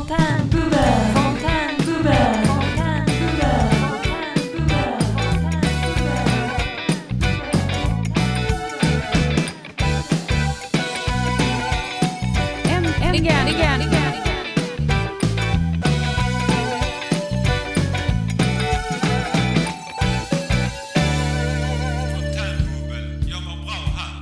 Fontänbubben, fontänbubben, fontänbubben. Jag mår bra här.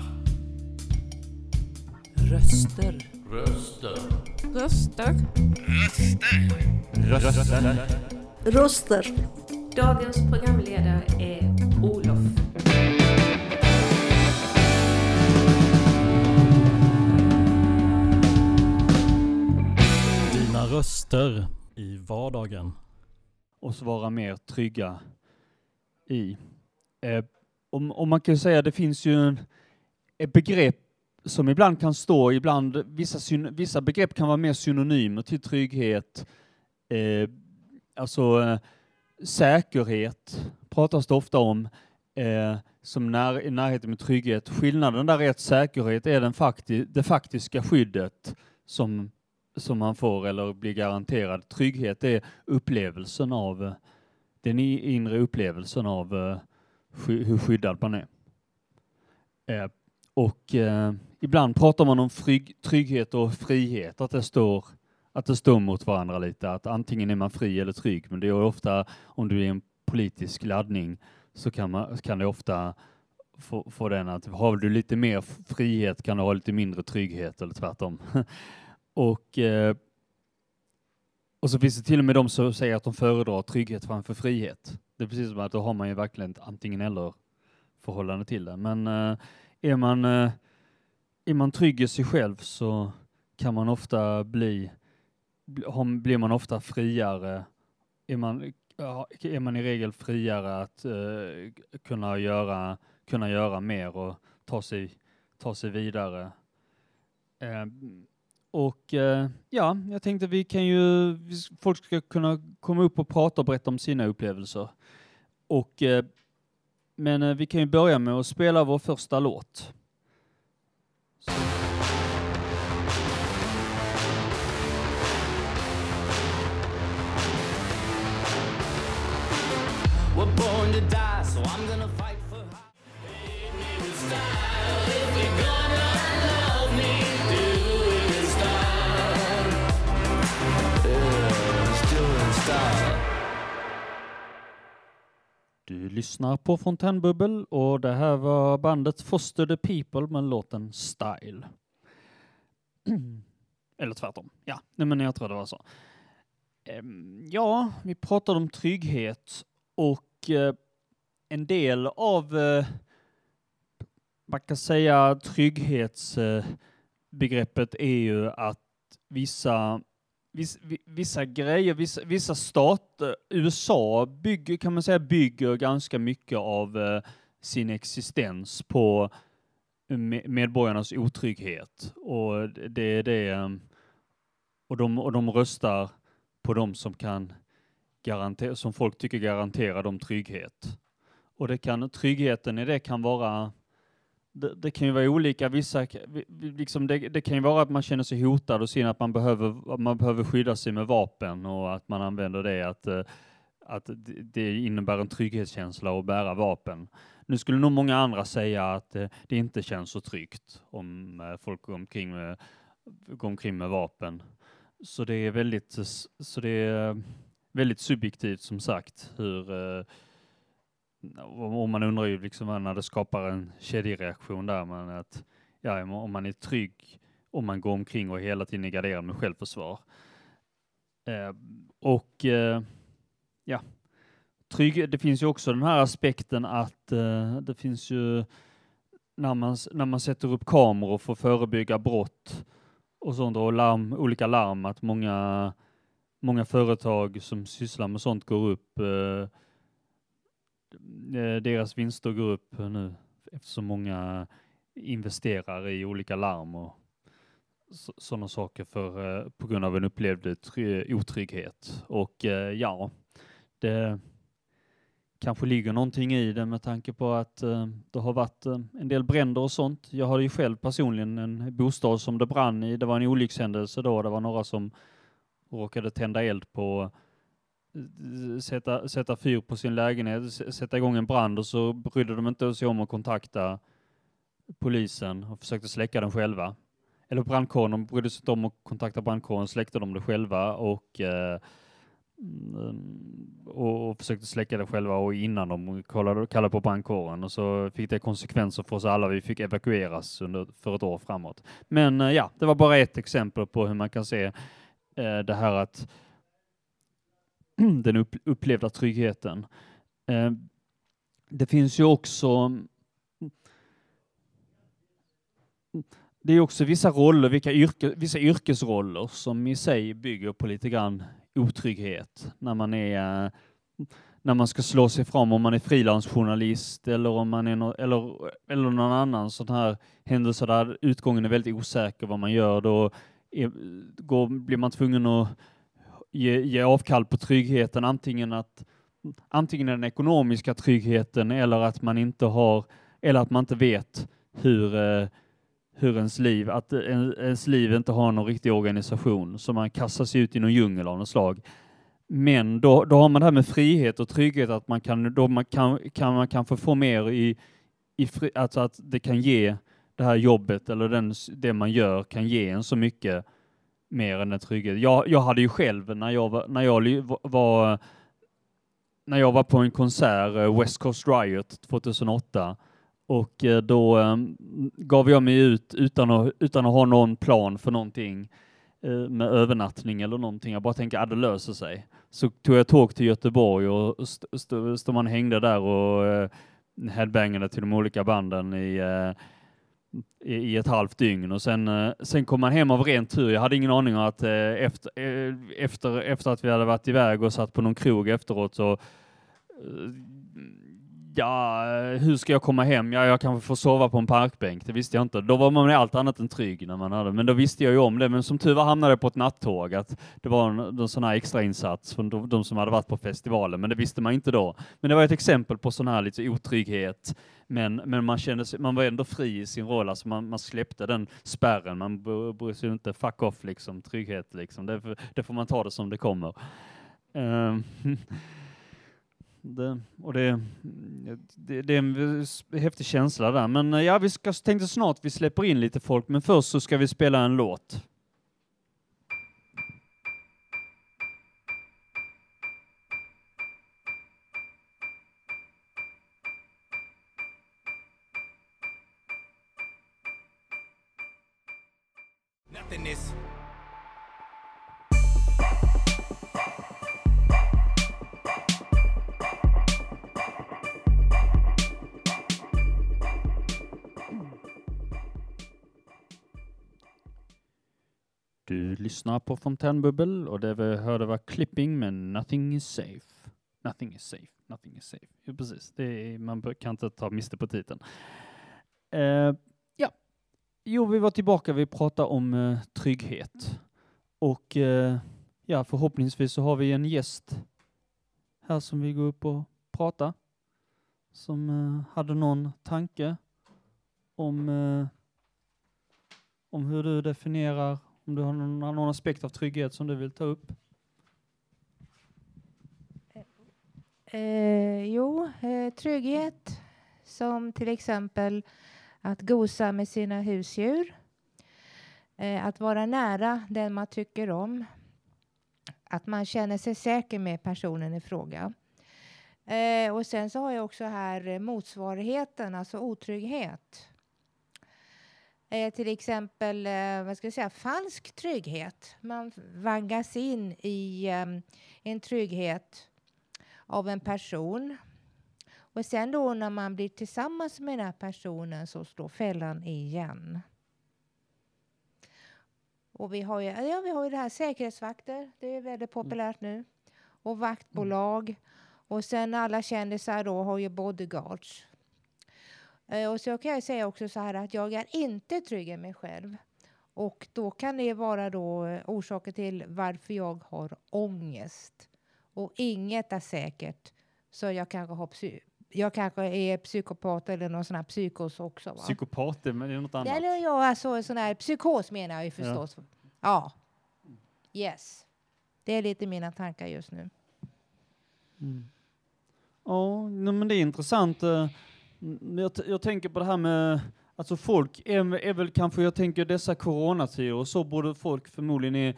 Röster. Dagens programledare är Olof. Dina röster i vardagen. Och så vara mer trygga i. Om man kan säga, det finns ju ett begrepp som ibland kan stå, ibland vissa begrepp kan vara mer synonymer till trygghet. Säkerhet pratas det ofta om som närheten med trygghet. Skillnaden där är att säkerhet är det faktiska skyddet som man får eller blir garanterad. Trygghet är upplevelsen av den inre upplevelsen av hur skyddad man är. Ibland pratar man om trygghet och frihet, att det står mot varandra lite, att antingen är man fri eller trygg, men det är ofta, om du är en politisk laddning, så kan det ofta få den att har du lite mer frihet kan du ha lite mindre trygghet, eller tvärtom. Och så finns det till och med de som säger att de föredrar trygghet framför frihet. Det är precis som att då har man ju verkligen ett antingen eller förhållande till det. Men är man trygg i sig själv så kan man ofta blir man ofta friare. Är man i regel friare att kunna göra mer och ta sig vidare. Jag tänkte folk ska kunna komma upp och prata och berätta om sina upplevelser. Men vi kan ju börja med att spela vår första låt. We're born to die, so I'm gonna fight for style. If you're gonna love me, do it in style. Yeah, let's do it in style. Du lyssnar på Fontänbubbel och det här var bandet Foster the People med låten Style. Eller tvärtom. Ja, men jag tror det var så. Vi pratade om trygghet och en del av man kan säga trygghetsbegreppet är ju att vissa stater, USA bygger ganska mycket av sin existens på medborgarnas otrygghet, och det är det, och de röstar på dem som kan garantera, som folk tycker garanterar dem trygghet. Och tryggheten i det kan vara, det kan ju vara olika. Vissa liksom det kan ju vara att man känner sig hotad och ser att man behöver skydda sig med vapen, och att man använder det, att det innebär en trygghetskänsla att bära vapen. Nu skulle nog många andra säga att det inte känns så tryggt om folk går omkring med vapen. Så det är väldigt subjektivt, som sagt, och man undrar ju liksom när det skapar en kedjereaktion där, men att om man är trygg, om man går omkring och hela tiden är garderad med självförsvar. Det finns ju också den här aspekten att det finns ju när man sätter upp kameror för att förebygga brott och sånt, och olika larm, att många företag som sysslar med sånt går upp, deras vinster går upp nu eftersom många investerar i olika larm och sådana saker på grund av en upplevd otrygghet. Och det kanske ligger någonting i det med tanke på att det har varit en del bränder och sånt. Jag hade ju själv personligen en bostad som det brann i. Det var en olyckshändelse då. Det var några som råkade tända eld på, sätta fyr på sin lägenhet, sätta igång en brand, och så brydde de inte sig om att kontakta polisen och försökte släcka den själva. Eller brandkåren, de brydde sig inte om att kontakta brandkåren, släckte de det själva och försökte släcka det själva, och innan de kallade på brandkåren, och så fick det konsekvenser för oss alla. Vi fick evakueras för ett år framåt. Men ja, det var bara ett exempel på hur man kan se det här att den upplevda tryggheten. Det finns ju också vissa roller, vissa yrkesroller som i sig bygger på lite grann otrygghet. När man ska slå sig fram, om man är frilansjournalist eller om man är eller någon annan sån här händelse där utgången är väldigt osäker vad man gör, då blir man tvungen att ge avkall på tryggheten, antingen den ekonomiska tryggheten eller att man inte vet hur ens liv inte har någon riktig organisation, så man kastar sig ut i någon djungel av något slag. Men då har man det här med frihet och trygghet, att man kan få mer alltså att det kan ge det här jobbet eller det man gör kan ge en så mycket mer än en trygghet. Jag hade ju själv när jag var på en konsert, West Coast Riot 2008, och då gav jag mig ut utan att ha någon plan för någonting med övernattning eller någonting. Jag bara tänkte att det löser sig. Så tog jag tåg till Göteborg och stod man hängde där och headbangade till de olika banden i ett halvt dygn, och sen kom man hem av ren tur. Jag hade ingen aning om att efter att vi hade varit iväg och satt på någon krog efteråt, så hur ska jag komma hem? Jag kanske får sova på en parkbänk. Det visste jag inte. Då var man allt annat än trygg när man hade. Men då visste jag ju om det. Men som tur var hamnade jag på ett nattåg. Att det var en sån här extra insats från de som hade varit på festivalen. Men det visste man inte då. Men det var ett exempel på sån här lite otrygghet. Men man var ändå fri i sin roll. Alltså man släppte den spärren. Man bryr sig inte, fuck off liksom, trygghet liksom. Det får man ta det som det kommer. Det är en häftig känsla där. Men ja, tänkte snart vi släpper in lite folk. Men först så ska vi spela en låt. Nothingness. Du lyssnar på Fontänbubbel, och det vi hörde var Clipping med Nothing is safe. Nothing is safe. Nothing is safe. Ja, precis. Man kan inte ta miste på titeln. Ja. Jo, vi var tillbaka. Vi pratade om trygghet. Och ja, förhoppningsvis så har vi en gäst här som vi går upp och pratar. Som hade någon tanke om hur du definierar, om du har någon aspekt av trygghet som du vill ta upp? Trygghet som till exempel att gosa med sina husdjur. Att vara nära den man tycker om. Att man känner sig säker med personen i fråga. Och sen så har jag också här motsvarigheten, alltså otrygghet. Till exempel falsk trygghet. Man vaggas in i en trygghet av en person. Och sen då när man blir tillsammans med den här personen så slår fällan igen. Och vi har ju det här säkerhetsvakter. Det är väldigt populärt nu. Och vaktbolag. Och sen alla kändisar då har ju bodyguards. Och så kan jag säga också så här att jag är inte trygg i mig själv. Och då kan det vara då orsaker till varför jag har ångest. Och inget är säkert. Så jag kanske är psykopat eller någon sån här psykos också. Va? Psykopat, men det är något annat. Eller alltså sån här psykos menar jag ju förstås. Ja. Yes. Det är lite mina tankar just nu. Ja, men det är intressant. Jag tänker på det här med, alltså folk är väl kanske, jag tänker dessa coronatider och så borde folk förmodligen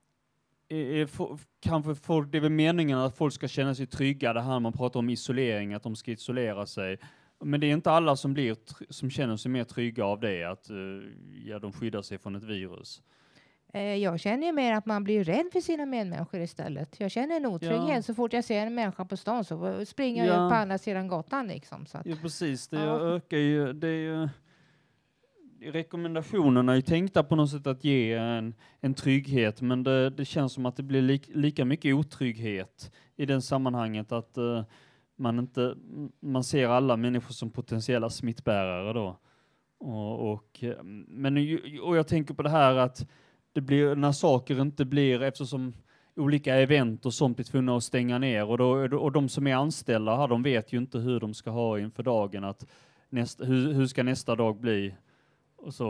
kanske folk, det är väl meningen att folk ska känna sig trygga, det här man pratar om isolering, att de ska isolera sig. Men det är inte alla som känner sig mer trygga av det, att de skyddar sig från ett virus. Jag känner ju mer att man blir rädd för sina medmänniskor istället. Jag känner en otrygghet. Ja. Så fort jag ser en människa på stan så springer jag ut på andra sidan gatan liksom. Så att, Ja, precis. Det ökar ju, det är ju, rekommendationerna är ju tänkta på något sätt att ge en trygghet, men det känns som att det blir lika mycket otrygghet i den sammanhanget, att man ser alla människor som potentiella smittbärare då. Och jag tänker på det här att det blir, när saker inte blir, eftersom olika event och sånt blir tvungna att stänga ner, och de som är anställda här, de vet ju inte hur de ska ha inför dagen, att hur ska nästa dag bli och så.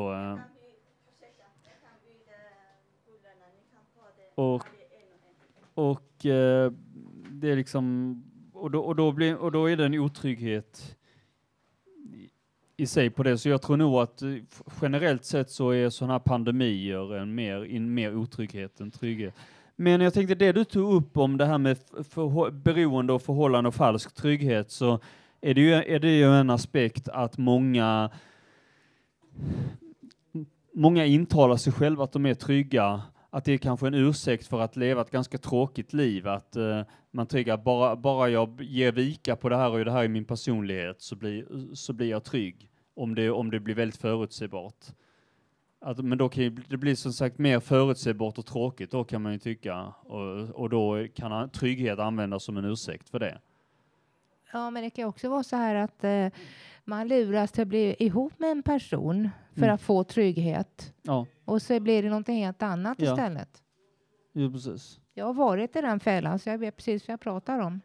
Och det är liksom, och då är det en otrygghet i sig på det. Så jag tror nog att generellt sett så är sådana här pandemier en mer otrygghet än trygghet. Men jag tänkte det du tog upp om det här med beroende och förhållande och falsk trygghet, så är det ju en aspekt att många intalar sig själva att de är trygga, att det är kanske en ursäkt för att leva ett ganska tråkigt liv, att man tryggar bara jag ger vika på det här och det här i min personlighet så blir jag trygg, om det blir väldigt förutsägbart. Men då kan det bli som sagt mer förutsägbart och tråkigt, då kan man ju tycka, och då kan trygghet användas som en ursäkt för det. Ja, men det kan också vara så här att man luras till att bli ihop med en person för att få trygghet. Ja. Och så blir det någonting helt annat istället. Ja, precis. Jag har varit i den fällan, så jag vet precis vad jag pratar om.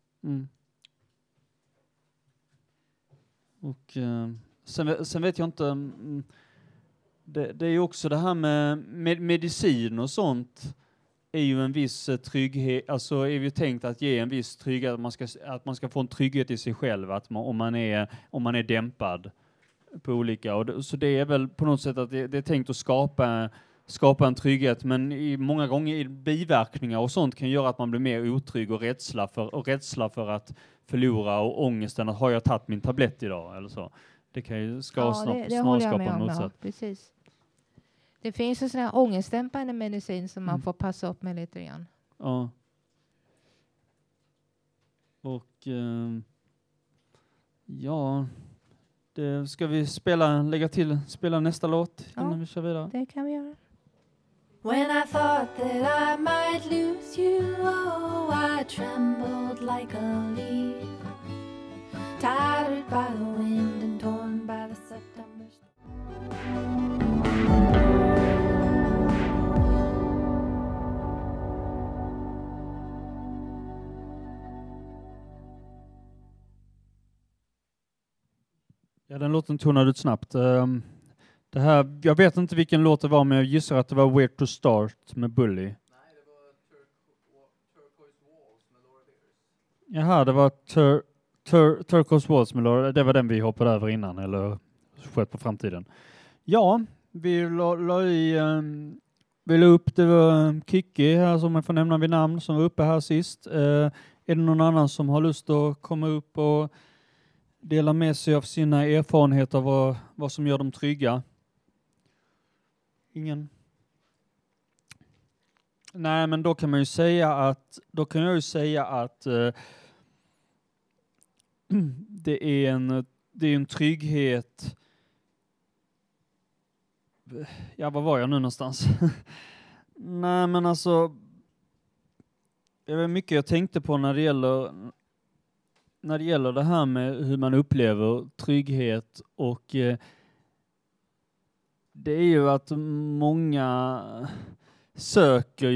Och sen vet jag inte, det är ju också det här med medicin och sånt, är ju en viss trygghet, alltså är ju tänkt att ge en viss trygghet, att man ska få en trygghet i sig själv, att om man är dämpad på olika, och så det är väl på något sätt att det är tänkt att skapa en trygghet, men många gånger i biverkningar och sånt kan göra att man blir mer otrygg och rädsla för att förlora, och ångesten att har jag tagit min tablett idag eller så. Det kan ju snarare skapa en motsats. Ja, precis. Det finns en sån här ångestdämpande medicin som man får passa upp med lite grann. Ja. Och ska vi spela nästa låt innan vi kör vidare? Det kan vi göra. When I thought that I might lose you, oh, I trembled like a leaf, tattered by the wind and torn by the September storm. Ja, den låten tonade ut snabbt. Det här, jag vet inte vilken låt det var, men jag gissar att det var Where to Start med Bully. Nej, det var Turquoise Walls med Laura Beers. Jaha, det var Turquoise Walls med Laura. Det var den vi hoppade över innan, eller sköt på framtiden. Ja, vi la upp, det var Kiki här som jag får nämna vid namn, som var uppe här sist. Är det någon annan som har lust att komma upp och dela med sig av sina erfarenheter av vad som gör dem trygga? Ingen? Nej, men då kan jag ju säga att det är en trygghet. Ja, var jag nu någonstans? Nej, men alltså, det var mycket jag tänkte på när det gäller det här med hur man upplever trygghet, och det är ju att många söker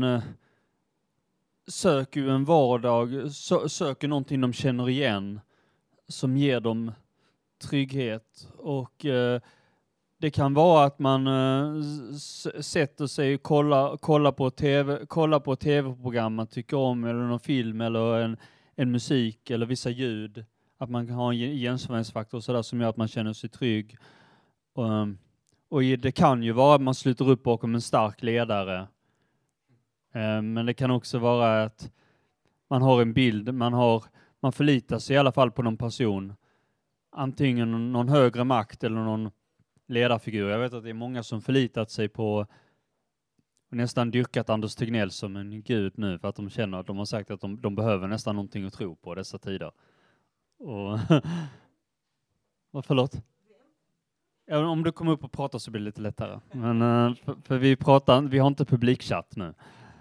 en vardag, söker någonting de känner igen som ger dem trygghet, och Det kan vara att man sätter sig och kollar på ett tv-program man tycker om, eller någon film, eller en musik, eller vissa ljud. Att man kan ha en igenkännandefaktor så där som gör att man känner sig trygg. Och det kan ju vara att man sluter upp bakom en stark ledare. Men det kan också vara att man har en bild, man förlitar sig i alla fall på någon person. Antingen någon högre makt eller någon ledarfigur. Jag vet att det är många som förlitat sig på och nästan dyrkat Anders Tegnell som en gud nu, för att de känner att de har sagt att de behöver nästan någonting att tro på dessa tider. Och förlåt? Ja, om du kommer upp och pratar så blir det lite lättare. Men för vi har inte publikchatt nu.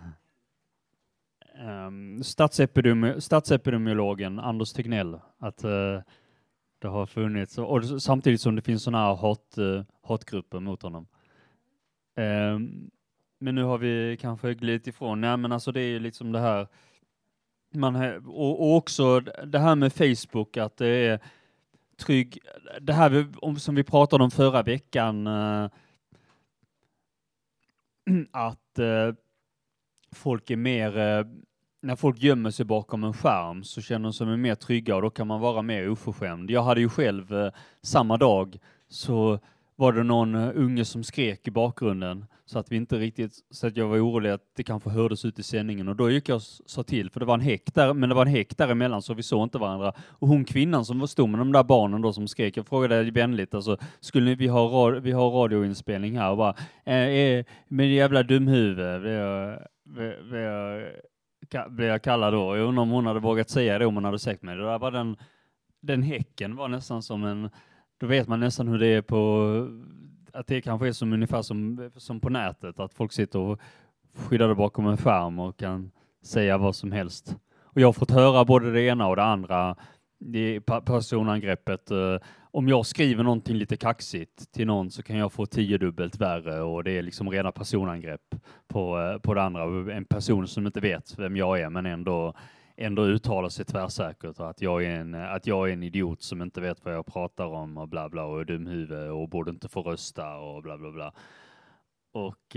Statsepidemiologen Anders Tegnell, att det har funnits, och samtidigt som det finns sådana här hatgrupper mot honom. Men nu har vi kanske glidit ifrån. Nej, men alltså det är liksom det här och också det här med Facebook, att det är trygg, det här som vi pratade om förra veckan, att folk är mer, när folk gömmer sig bakom en skärm så känner de sig mer trygga, och då kan man vara mer oförskämd. Jag hade ju själv samma dag så var det någon unge som skrek i bakgrunden, så att vi inte riktigt, så att jag var orolig att det kanske hördes ut i sändningen, och då gick jag och sa till, för det var en häck där, men det var en häck däremellan så vi såg inte varandra, och hon kvinnan som stod med de där barnen då som skrek, jag frågade vänligt, alltså skulle vi ha radioinspelning här, och bara med jävla dumhuvud blev jag kallad då. Jag undrar om hon hade vågat säga det om hon hade sagt mig. Det där var den häcken var nästan som en, då vet man nästan hur det är att det kanske är som ungefär som på nätet, att folk sitter och skyddar bakom en skärm och kan säga vad som helst. Och jag har fått höra både det ena och det andra i personangreppet. Om jag skriver någonting lite kaxigt till någon så kan jag få 10-dubbelt värre, och det är liksom rena personangrepp på det andra. En person som inte vet vem jag är men ändå uttalar sig tvärsäkert, att jag är en idiot som inte vet vad jag pratar om och bla bla, och är dumhuvud och borde inte få rösta och bla bla bla. Och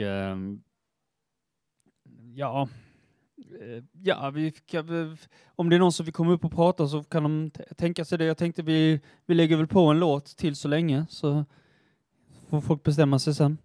om det är någon som vill komma upp och prata så kan de tänka sig det. Jag tänkte vi lägger väl på en låt till så länge, så får folk bestämma sig sen.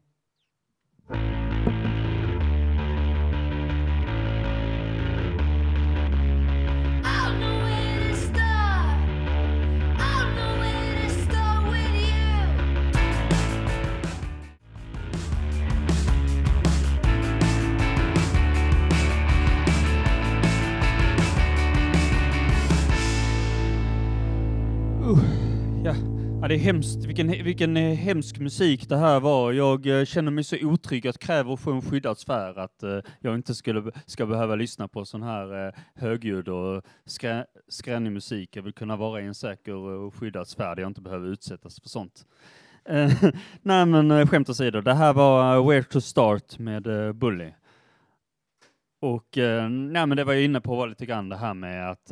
Ja, det är hemskt. Vilken hemsk musik det här var. Jag känner mig så otrygg att kräva att få en skyddad sfär, att jag inte ska behöva lyssna på sån här högljudd och skränig musik. Jag vill kunna vara i en säker och skyddad sfär där jag inte behöver utsättas för sånt. Nej, men skämt åsido. Det här var Where to Start med Bully. Och nej, men det var jag inne på, var lite grann det här med att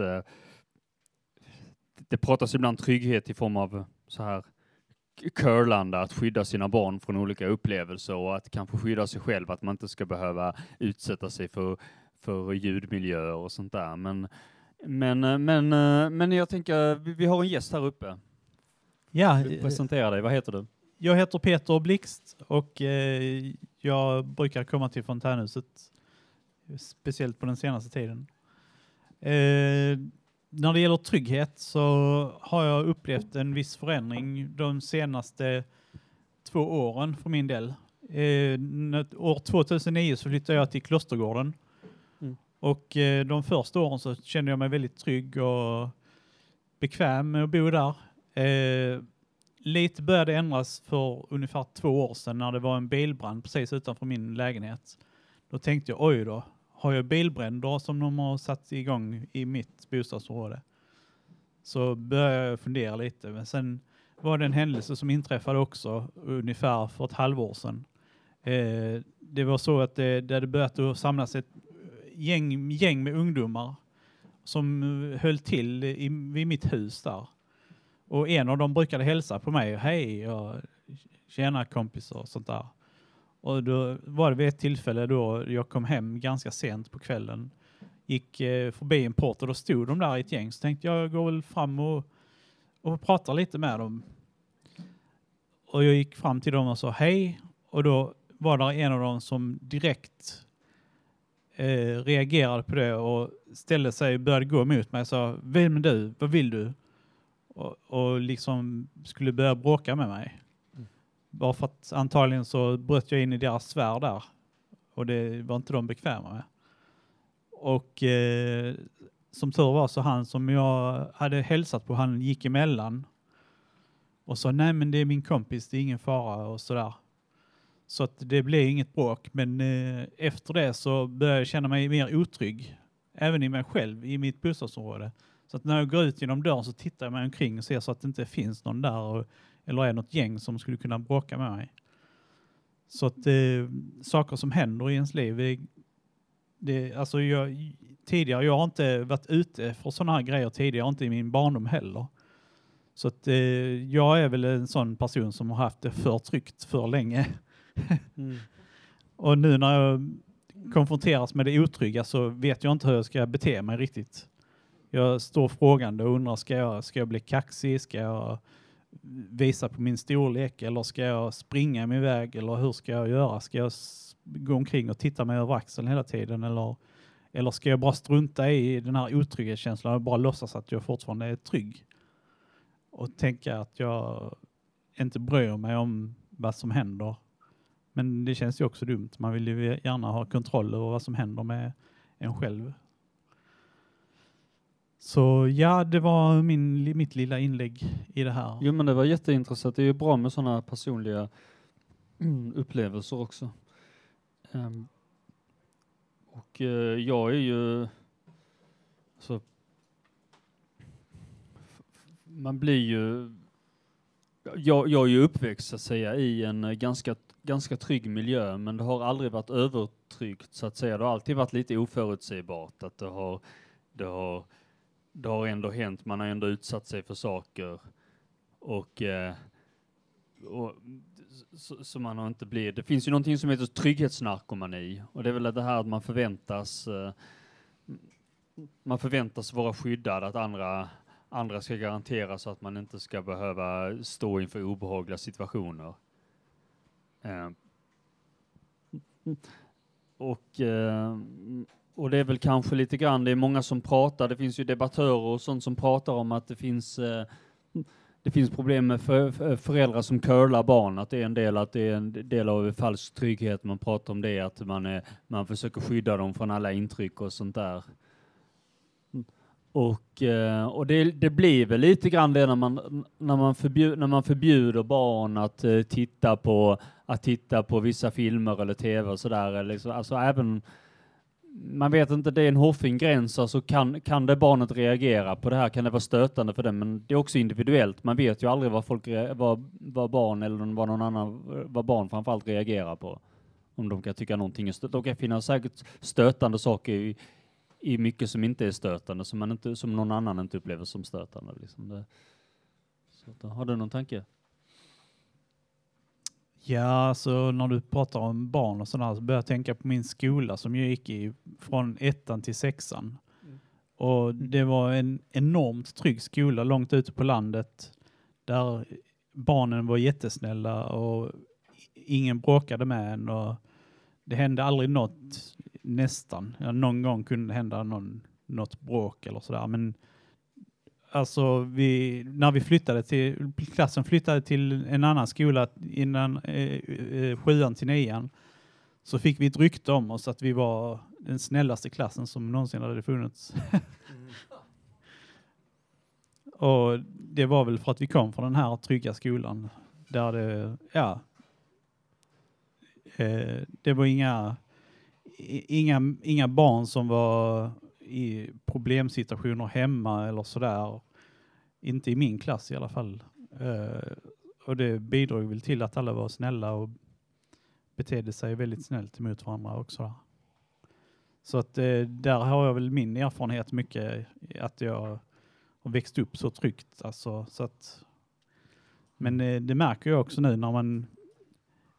det pratas ibland trygghet i form av så här curlande, att skydda sina barn från olika upplevelser och att kanske skydda sig själv, att man inte ska behöva utsätta sig för ljudmiljöer och sånt där. Men jag tänker, vi har en gäst här uppe. Ja, Presentera dig, vad heter du? Jag heter Peter Blixt och jag brukar komma till Fontänhuset, speciellt på den senaste tiden. När det gäller trygghet så har jag upplevt en viss förändring de senaste 2 åren för min del. År 2009 så flyttade jag till Klostergården. Och de första åren så kände jag mig väldigt trygg och bekväm med att bo där. Lite började ändras för ungefär 2 år sedan när det var en bilbrand precis utanför min lägenhet. Då tänkte jag, oj då, har jag bilbränder som de har satt igång i mitt bostadsområde? Så började jag fundera lite. Men sen var det en händelse som inträffade också ungefär för ett halvår sedan. Det var så att det hade börjat att samlas ett gäng med ungdomar som höll till vid mitt hus där. Och en av dem brukade hälsa på mig. Hej, tjena kompisar och sånt där. Och då var det vid ett tillfälle då jag kom hem ganska sent på kvällen. Gick förbi en port och då stod de där i ett gäng. Så tänkte jag går väl fram och pratar lite med dem. Och jag gick fram till dem och sa hej. Och då var det en av dem som direkt reagerade på det och ställde sig och började gå emot mig och sa, vem är du? Vad vill du? Och liksom skulle börja bråka med mig. Bara för att antagligen så bröt jag in i deras sfär där. Och det var inte de bekväma med. Och som tur var så han som jag hade hälsat på, han gick emellan. Och sa, nej men det är min kompis, det är ingen fara och sådär. Så att det blev inget bråk. Men efter det så började jag känna mig mer otrygg. Även i mig själv, i mitt bostadsområde. Så att när jag går ut genom dörren så tittar jag mig omkring och ser så att det inte finns någon där. Eller är något gäng som skulle kunna bråka med mig. Så att saker som händer i ens liv. Alltså jag har inte varit ute för sådana här grejer tidigare. Inte i min barndom heller. Så att jag är väl en sån person som har haft det för tryggt för länge. Och nu när jag konfronteras med det otrygga så vet jag inte hur jag ska bete mig riktigt. Jag står frågande och undrar, ska jag bli kaxig? Ska jag visa på min storlek? Eller ska jag springa min väg? Eller hur ska jag göra? Ska jag gå omkring och titta mig över axeln hela tiden? Eller ska jag bara strunta i den här otrygghetskänslan och bara låtsas att jag fortfarande är trygg? Och tänka att jag inte bryr mig om vad som händer. Men det känns ju också dumt. Man vill ju gärna ha kontroll över vad som händer med en själv. Så ja, det var mitt lilla inlägg i det här. Jo, men det var jätteintressant. Det är ju bra med sådana personliga upplevelser också. Och jag är ju... Så, man blir ju... Jag är ju uppväxt så att säga i en ganska trygg miljö, men det har aldrig varit övertryggt så att säga. Det har alltid varit lite oförutsägbart att det har ändå hänt. Man har ändå utsatt sig för saker och så man har inte blivit. Det finns ju någonting som heter trygghetsnarkomani och det är väl det här att man förväntas vara skyddad, att andra ska garantera så att man inte ska behöva stå inför obehagliga situationer. Och det är väl kanske lite grann, det är många som pratar, det finns ju debattörer och sånt som pratar om att det finns problem med föräldrar som curlar barn, att det är en del av falsk trygghet. Man pratar om det, att man försöker skydda dem från alla intryck och sånt där. Och det blir väl lite grann det när man förbjuder barn att titta på vissa filmer eller tv och sådär. Liksom. Alltså även, man vet inte, det är en hårfin gräns, alltså kan det barnet reagera på det här, kan det vara stötande för dem, men det är också individuellt. Man vet ju aldrig vad barn eller vad barn framförallt reagerar på. Om de kan tycka någonting är stötande. Det kan finnas säkert stötande saker i mycket som inte är stötande, som någon annan inte upplever som stötande. Liksom. Så, har du någon tanke? Ja, så när du pratar om barn och sådär så börjar jag tänka på min skola som jag gick i från 1:an till 6:an. Och det var en enormt trygg skola långt ute på landet där barnen var jättesnälla och ingen bråkade med en och det hände aldrig något, nästan. Ja, någon gång kunde det hända något bråk eller sådär, men alltså när klassen flyttade till en annan skola innan 7:an till 9:an så fick vi ett rykte om oss att vi var den snällaste klassen som någonsin hade funnits. Och det var väl för att vi kom från den här trygga skolan där det var inga barn som var i problemsituationer hemma eller sådär. Inte i min klass i alla fall. Och det bidrog väl till att alla var snälla och betedde sig väldigt snällt emot varandra också. Så att där har jag väl min erfarenhet mycket, att jag har växt upp så tryggt. Alltså, så att, men det märker jag också nu när man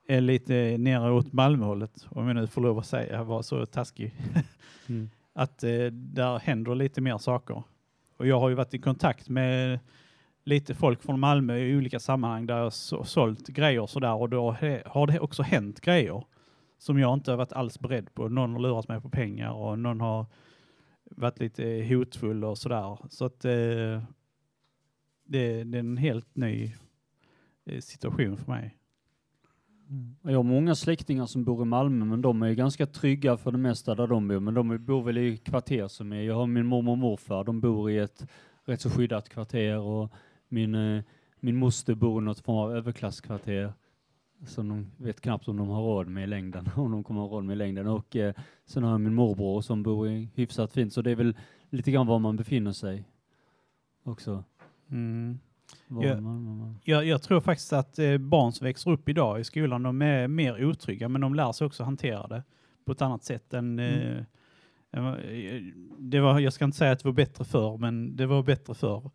är lite nere åt Malmöhållet, om jag nu får lov att säga, jag var så taskig. Att där händer lite mer saker. Och jag har ju varit i kontakt med lite folk från Malmö i olika sammanhang där jag sålt grejer och sådär, och då har det också hänt grejer som jag inte har varit alls beredd på. Någon har lurat mig på pengar och någon har varit lite hotfull och sådär. Så att det är en helt ny situation för mig. Jag har många släktingar som bor i Malmö, men de är ganska trygga för det mesta där de bor. Men de bor väl i kvarter som är. Jag har min mormor och morfar, de bor i ett rätt så skyddat kvarter, och min moster bor i något form av överklasskvarter som de vet knappt om de har råd med i längden, om de kommer ha råd med i längden. Och sen har jag min morbror som bor i hyfsat fint, så det är väl lite grann var man befinner sig också. Jag tror faktiskt att barn som växer upp idag i skolan, de är mer otrygga, men de lär sig också hantera det på ett annat sätt än jag ska inte säga att det var bättre förr, men det var bättre förr.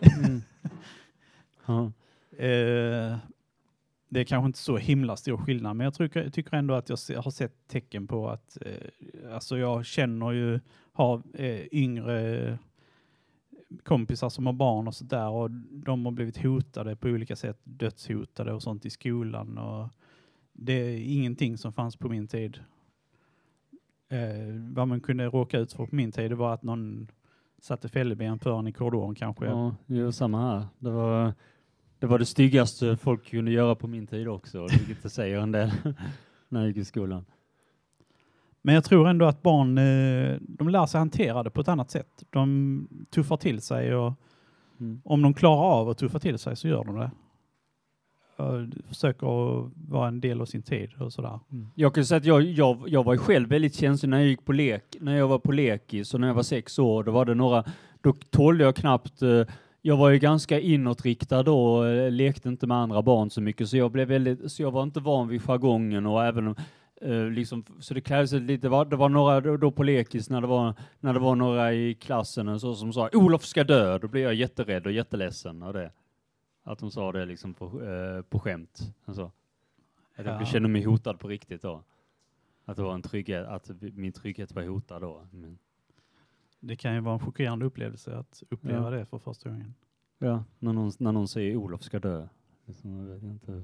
Det är kanske inte så himla stor skillnad, men jag tycker ändå att jag har sett tecken på att alltså jag känner ju, har yngre kompisar som har barn och sådär, och de har blivit hotade på olika sätt, dödshotade och sånt i skolan, och det är ingenting som fanns på min tid. Vad man kunde råka ut för på min tid, det var att någon satte fälleben för en i korridoren kanske. Ja, det är samma här. Det var det styggaste folk kunde göra på min tid också, vilket säger en del när jag gick i skolan. Men jag tror ändå att barn, de lär sig hantera det på ett annat sätt. De tuffar till sig, och om de klarar av att tuffa till sig så gör de det. Försöker vara en del av sin tid och sådär. Jag kan säga att jag var själv väldigt känslig när jag gick på lek. När jag var på lekis och när jag var 6 år, då tålde jag knappt. Jag var ju ganska inåtriktad då och lekte inte med andra barn så mycket, så jag var inte van vid jargongen, och även så det krävdes lite. Det var några då på lekis när det var några i klassen så som sa Olof ska dö, då blev jag jätterädd och jätteledsen av det. Att de sa det liksom på skämt. Alltså. Jag kände mig hotad på riktigt då. Att det var en trygghet, att min trygghet var hotad då. Men. Det kan ju vara en chockerande upplevelse att uppleva det för första gången. Ja, när någon säger Olof ska dö. Liksom, jag vet inte.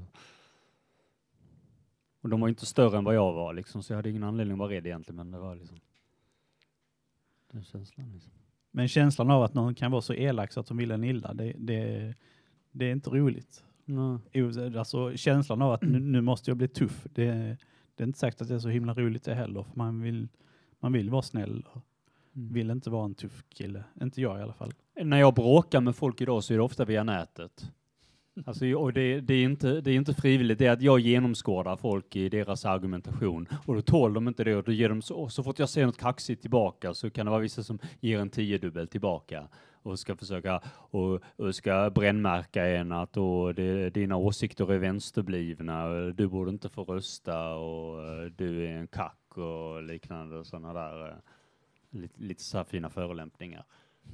Och de var inte större än vad jag var liksom, så jag hade ingen anledning att vara rädd egentligen, men det var liksom den känslan liksom. Men känslan av att någon kan vara så elak så att de vill en illa, det är inte roligt. Alltså känslan av att nu måste jag bli tuff, det är inte sagt att det är så himla roligt det heller, för man vill vara snäll och vill inte vara en tuff kille. Inte jag i alla fall. När jag bråkar med folk idag så är det ofta via nätet. Alltså, och det är inte frivilligt, det är att jag genomskådar folk i deras argumentation, och då tål de inte det, och då ger de så fort jag ser något kaxigt tillbaka så kan det vara vissa som ger en 10-dubbel tillbaka och ska försöka och ska brännmärka en att dina åsikter är vänsterblivna, du borde inte få rösta och du är en kack och liknande och sådana där lite så här fina förolämpningar.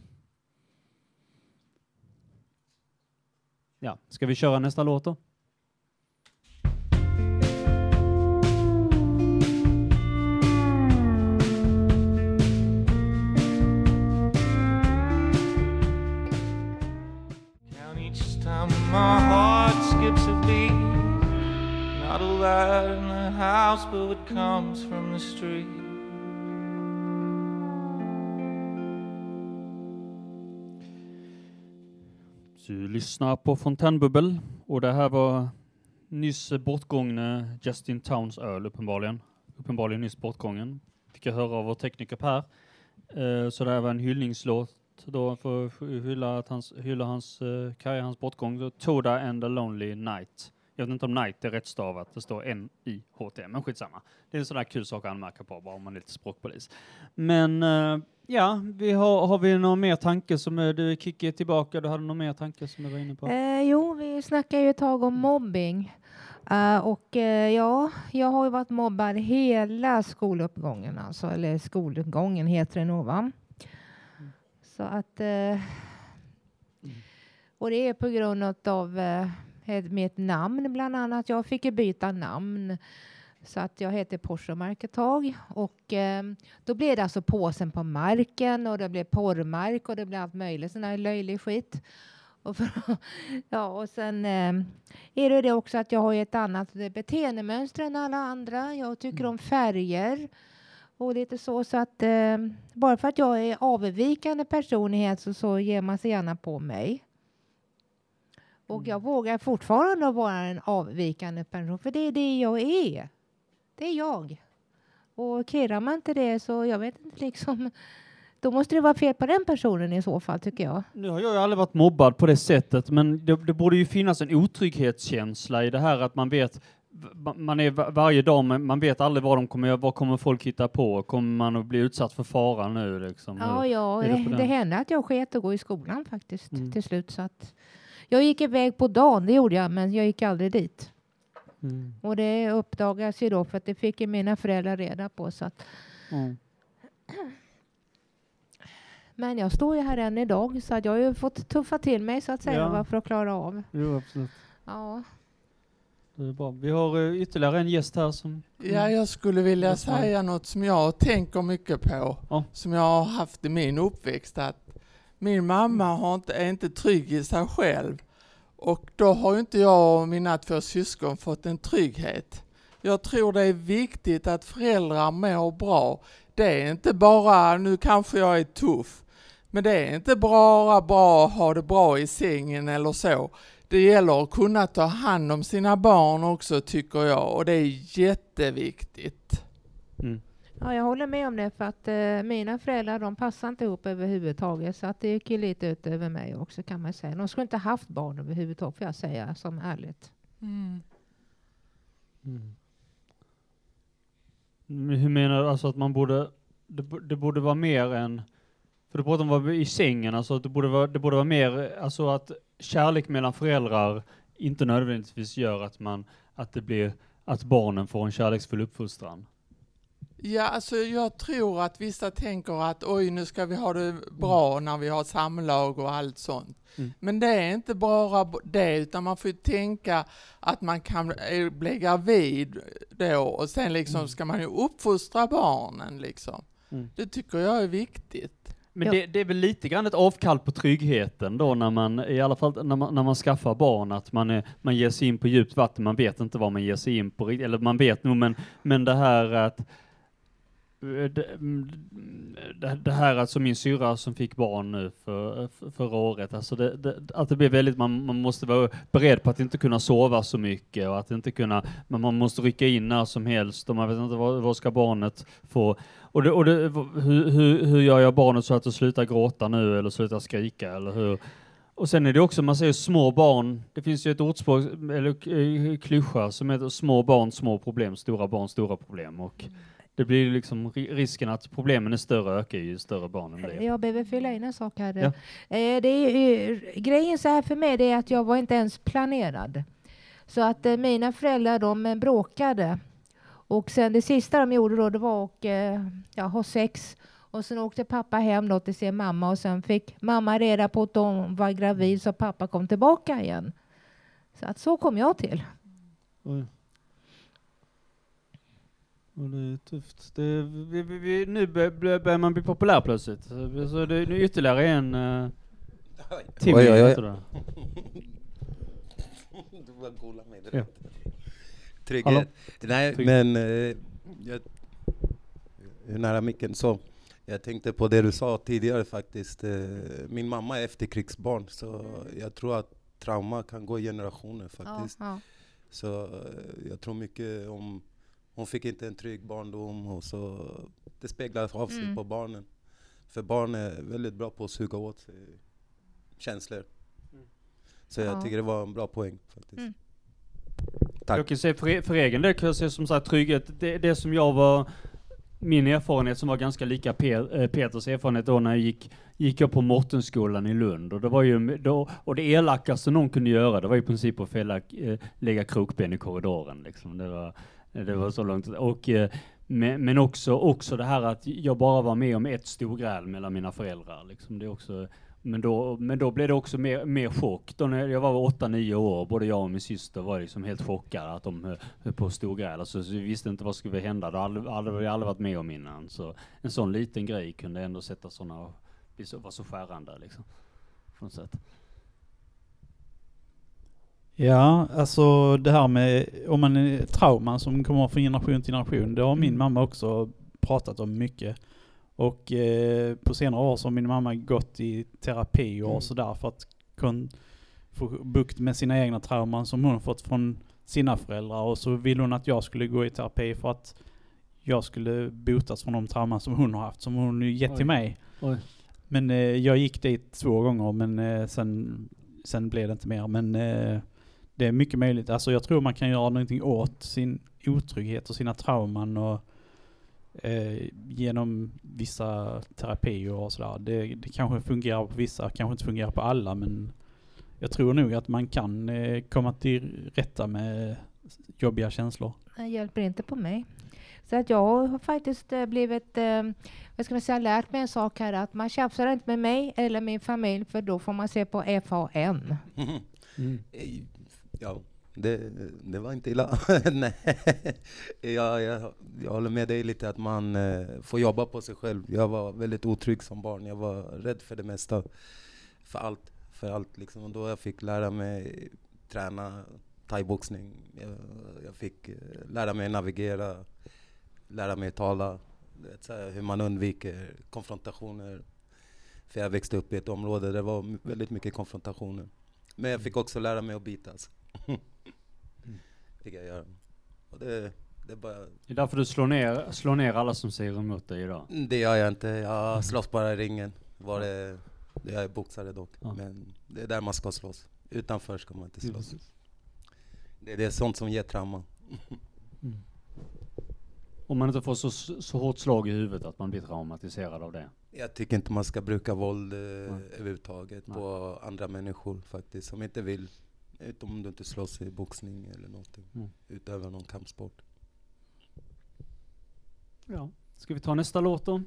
Ja, ska vi köra nästa låt då? Count each time my heart skips a beat. Not a light in the house, but what comes from the street. Du lyssnar på Fontänbubbel, och det här var nyss bortgångne Justin Townes öl uppenbarligen nyss bortgången. Fick jag höra av vår tekniker Per. Så det här var en hyllningslåt då för att hylla hans karriär, hans bortgång. Toda and the Lonely Night. Jag vet inte om night är rätt stavat, det står N-I-H-T, men skitsamma. Det är en sån där kul sak att anmärka på, bara om man är lite språkpolis. Men ja, har vi någon mer tanke som du kickar tillbaka? Du hade någon mer tanke som du var inne på? Jo, vi snackar ju ett tag om mobbing. Jag har ju varit mobbad hela skoluppgången, alltså, eller skolgången heter det nog, va? Så att och det är på grund av med ett namn bland annat. Jag fick ju byta namn. Så att jag heter Porschemark ett tag. Och då blev det alltså påsen på marken. Och det blev porrmark. Och det blev allt möjligt. Sån här löjlig skit. Och sen är det också att jag har ett annat beteendemönster än alla andra. Jag tycker om färger. Och lite så att bara för att jag är avvikande personlighet så ger man sig gärna på mig. Och jag vågar fortfarande vara en avvikande person. För det är det jag är. Det är jag. Och kirrar man inte det så jag vet inte liksom. Då måste det vara fel på den personen i så fall tycker jag. Nu har jag ju aldrig varit mobbad på det sättet. Men det borde ju finnas en otrygghetskänsla i det här. Att man vet. Man är varje dag, men man vet aldrig vad kommer folk hitta på. Kommer man att bli utsatt för fara nu? Liksom? Det hände att jag sket att gå i skolan faktiskt till slut. Så att jag gick iväg på dagen, det gjorde jag, men jag gick aldrig dit. Och det uppdagades ju då för att det fick ju mina föräldrar reda på. Så att Men jag står ju här än idag så att jag har ju fått tuffa till mig så att säga för att klara av. Jo, absolut. Ja. Det är bra. Vi har ytterligare en gäst här som... Ja, jag skulle vilja säga något som jag tänker mycket på. Som jag har haft i min uppväxt. Att min mamma är inte trygg i sig själv. Och då har ju inte jag och mina 2 syskon fått en trygghet. Jag tror det är viktigt att föräldrar mår bra. Det är inte bara, nu kanske jag är tuff. Men det är inte bara att ha det bra i sängen eller så. Det gäller att kunna ta hand om sina barn också tycker jag. Och det är jätteviktigt. Ja, jag håller med om det för att mina föräldrar de passar inte ihop överhuvudtaget. Så att det gick ju lite ut över mig också kan man säga. De skulle inte haft barn överhuvudtaget får jag säga som ärligt. Hur menar du alltså att man borde... Det borde vara mer än... För du pratar om vad i sängen, alltså det borde vara mer, alltså att kärlek mellan föräldrar inte nödvändigtvis gör att barnen får en kärleksfull uppfostran. Ja, alltså jag tror att vissa tänker att nu ska vi ha det bra när vi har samlag och allt sånt. Men det är inte bara det utan man får tänka att man kan bli gravid då och sen liksom ska man ju uppfostra barnen liksom. Det tycker jag är viktigt. Men det är väl lite grann ett avkall på tryggheten då när man i alla fall när man skaffar barn att man ger sig in på djupt vatten, man vet inte vad man ger sig in på eller man vet nog men det här att det här alltså min syrra som fick barn nu förra året alltså att det blir väldigt man måste vara beredd på att inte kunna sova så mycket och att inte kunna man måste rycka in när som helst och man vet inte vad ska barnet få och hur gör jag barnet så att det slutar gråta nu eller slutar skrika eller hur och sen är det också man säger små barn det finns ju ett ordspråk eller klyscha som heter små barn små problem stora barn stora problem och det blir liksom risken att problemen är större ökar ju större barnen blir. Jag behöver fylla in en sak här. Ja. Det är grejen så här för mig det är att jag var inte ens planerad. Så att mina föräldrar de bråkade. Och sen det sista de gjorde då det var att ha sex. Och sen åkte pappa hem då till sin mamma och sen fick mamma reda på att de var gravid så pappa kom tillbaka igen. Så att så kom jag till. Oj. Och det är tufft. Nu börjar man bli populär plötsligt. Så det är ytterligare en timme. Oj. Du var gola med det. Ja. Trygghet. Nej, men nära micken så. Jag tänkte på det du sa tidigare faktiskt. Min mamma är efterkrigsbarn så jag tror att trauma kan gå i generationer faktiskt. Ja. Så jag tror mycket om hon fick inte en trygg barndom och så det speglas av sig på barnen. För barn är väldigt bra på att suga åt sig känslor. Så jag tycker det var en bra poäng faktiskt. Tack. Jag kan säga för egen del kan jag säga som sagt trygghet. Det som jag var min erfarenhet som var ganska lika Peters erfarenhet då när jag gick jag på Mortenskolan i Lund och det var ju då och det elakaste någon kunde göra det var i princip att lägga krokben i korridoren liksom. Det var så långt och men också det här att jag bara var med om ett storgräl mellan mina föräldrar liksom det är också Men då blev det också mer chock. Då när jag var 8-9 år, både jag och min syster var liksom helt chockade att de höll på storgräl. Alltså, så vi visste inte vad skulle hända. Det hade vi aldrig varit med om innan. Så en sån liten grej kunde ändå sätta sådana och vara så skärande liksom. På något sätt. Ja, alltså det här med om man är trauman som kommer från generation till generation, det har min mamma också pratat om mycket. Och på senare år så har min mamma gått i terapi och sådär för att få bukt med sina egna trauman som hon fått från sina föräldrar. Och så vill hon att jag skulle gå i terapi för att jag skulle botas från de trauman som hon har haft, som hon gett till mig. Oj. Men jag gick dit 2 gånger, men sen blev det inte mer. Men det är mycket möjligt. Alltså jag tror man kan göra någonting åt sin otrygghet och sina trauman och genom vissa terapier och sådär. Det kanske fungerar på vissa, kanske inte fungerar på alla, men jag tror nog att man kan komma till rätta med jobbiga känslor. Det hjälper inte på mig. Så att jag har faktiskt blivit, lärt mig en sak här, att man tjafsar inte med mig eller min familj, för då får man se på FAN. Ja, det var inte illa. Nej. Jag håller med dig lite att man får jobba på sig själv. Jag var väldigt otrygg som barn. Jag var rädd för det mesta. För allt liksom. Och då jag fick lära mig träna thaiboxning. Jag fick lära mig navigera, lära mig tala. Hur man undviker konfrontationer. För jag växte upp i ett område där det var väldigt mycket konfrontationer. Men jag fick också lära mig att bitas. Fick jag göra. Och det bara... Det är därför du slår ner alla som säger emot dig idag? Det gör jag inte. Jag slåss bara i ringen. Jag är boxare dock. Ja. Men det är där man ska slåss. Utanför ska man inte slåss. Det är sånt som ger trauma. Om man inte får så hårt slag i huvudet att man blir traumatiserad av det. Jag tycker inte man ska bruka våld överhuvudtaget på andra människor faktiskt. Som inte vill. Utom om du inte slåss i boxning eller någonting. Utöver någon kampsport. Ja. Ska vi ta nästa låt då?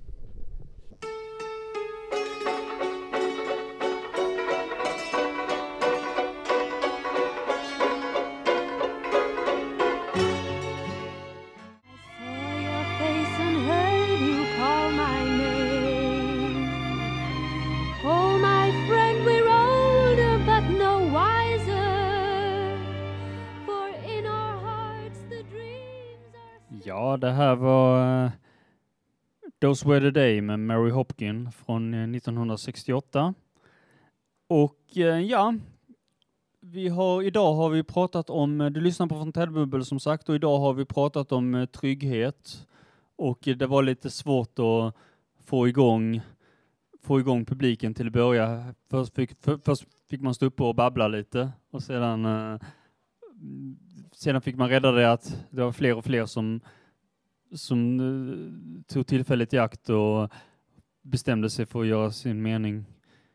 Ja, det här var Those Were The Day med Mary Hopkin från 1968. Och ja, idag har vi pratat om, du lyssnar på Fontänbubbel som sagt, och idag har vi pratat om trygghet. Och det var lite svårt att få igång publiken till att börja. Först fick man stå upp och babbla lite, och sedan fick man rädda det att det var fler och fler som tog tillfället i akt och bestämde sig för att göra sin mening,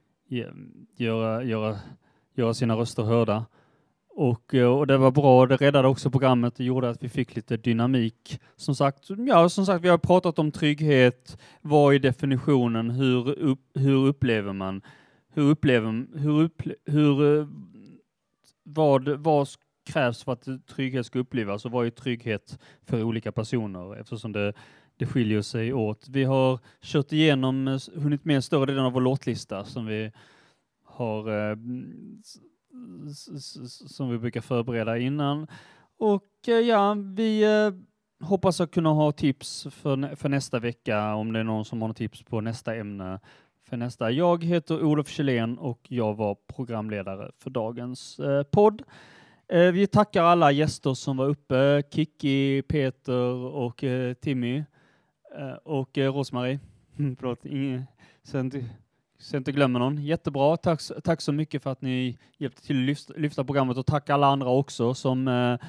göra sina röster hörda. Och det var bra, det räddade också programmet, det gjorde att vi fick lite dynamik. Som sagt, vi har pratat om trygghet, vad är definitionen, hur upplever man, vad krävs för att trygghet ska upplevas, och vad är trygghet för olika personer, eftersom det skiljer sig åt. Vi har kört igenom, hunnit med en större delen av vår låtlista som vi har som vi brukar förbereda innan. Och ja, vi hoppas att kunna ha tips för nästa vecka, om det är någon som har tips på nästa ämne för nästa. Jag heter Olof Kjellén och jag var programledare för dagens podd. Vi tackar alla gäster som var uppe, Kiki, Peter och Timmy och Rosmarie. Förlåt, så inte glömmer någon. Jättebra. Tack så mycket för att ni hjälpte till att lyfta programmet, och tack alla andra också som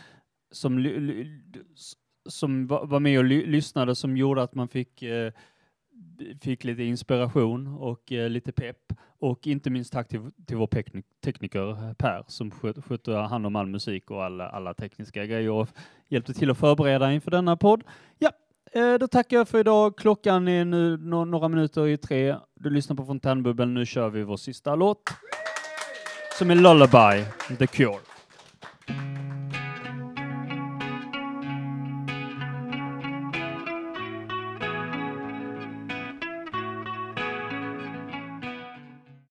var med och lyssnade, som gjorde att man fick lite inspiration och lite pepp. Och inte minst tack till vår tekniker Per, som skötte hand om all musik och alla tekniska grejer och hjälpte till att förbereda inför denna podd. Ja, då tackar jag för idag. Klockan är nu några minuter i 3. Du lyssnar på Fontänbubbel. Nu kör vi vår sista låt. Som är Lullaby, The Cure.